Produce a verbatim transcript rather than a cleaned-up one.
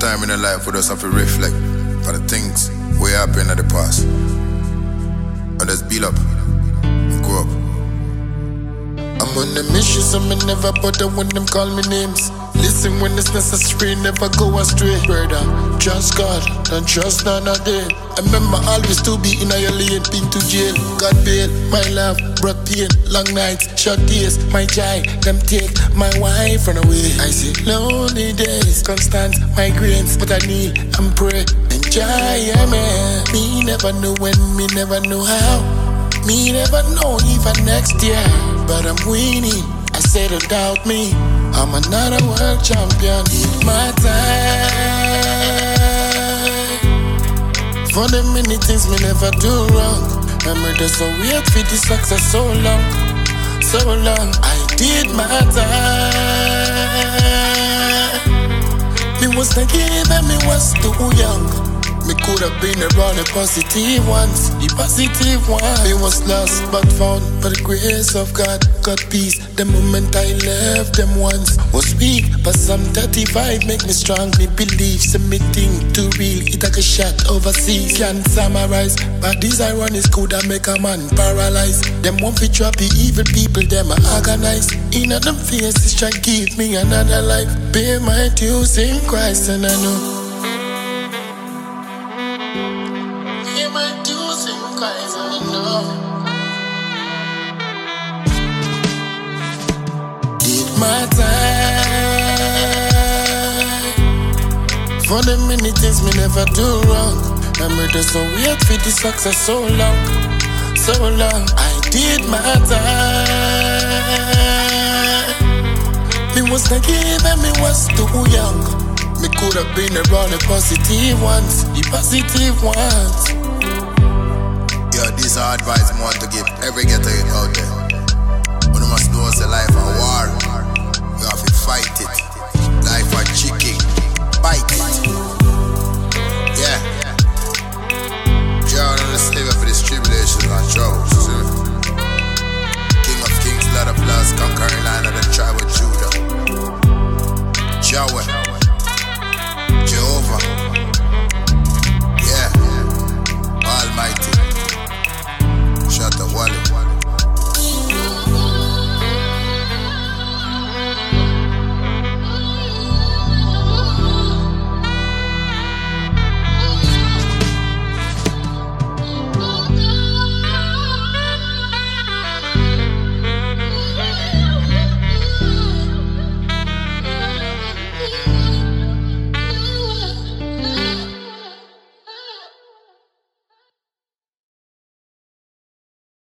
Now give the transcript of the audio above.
time in the life we just have to reflect for the things we happen in the past. And just build up and grow up. I'm on a mission, so me never bother when them call me names. Listen when it's necessary, never go astray. Brother, trust God, and trust none of them. I remember always to be in a lane, been to jail. God bail, my love, brought pain. Long nights, short days, my child, them take my wife run away. I see lonely days, constant migraines. But I kneel and pray, enjoy, yeah, man. Me never know when, me never know how. Me never know even next year. But I'm winning, I said don't doubt me. I'm another world champion. My time for the many things me never do wrong. Remember just so wait for the success so long, so long. I did my time. Me was naive and me was too young. Me could have been around the positive ones, the positive one. Me was lost but found by the grace of God. Got peace the moment I left them once. Was weak but some thirty-five make me strong. Me believe submitting to real, it like a shot overseas. Can't summarize, but these ironies could have make a man paralyzed. Them want to trap the evil people, them are organized. In them faces try give me another life. Pay my dues in Christ and I know. My dues in Christ, I know. Did my time for the many things me never do wrong. Remember just so wait for the success so long, so long. I did my time. Me was naive and me was too young. Me could have been around the positive ones, the positive ones. Yo, this is advice I want to give every ghetto youth out there. When you must know it's a life of war, you have to fight it. Life of chicken, bite it.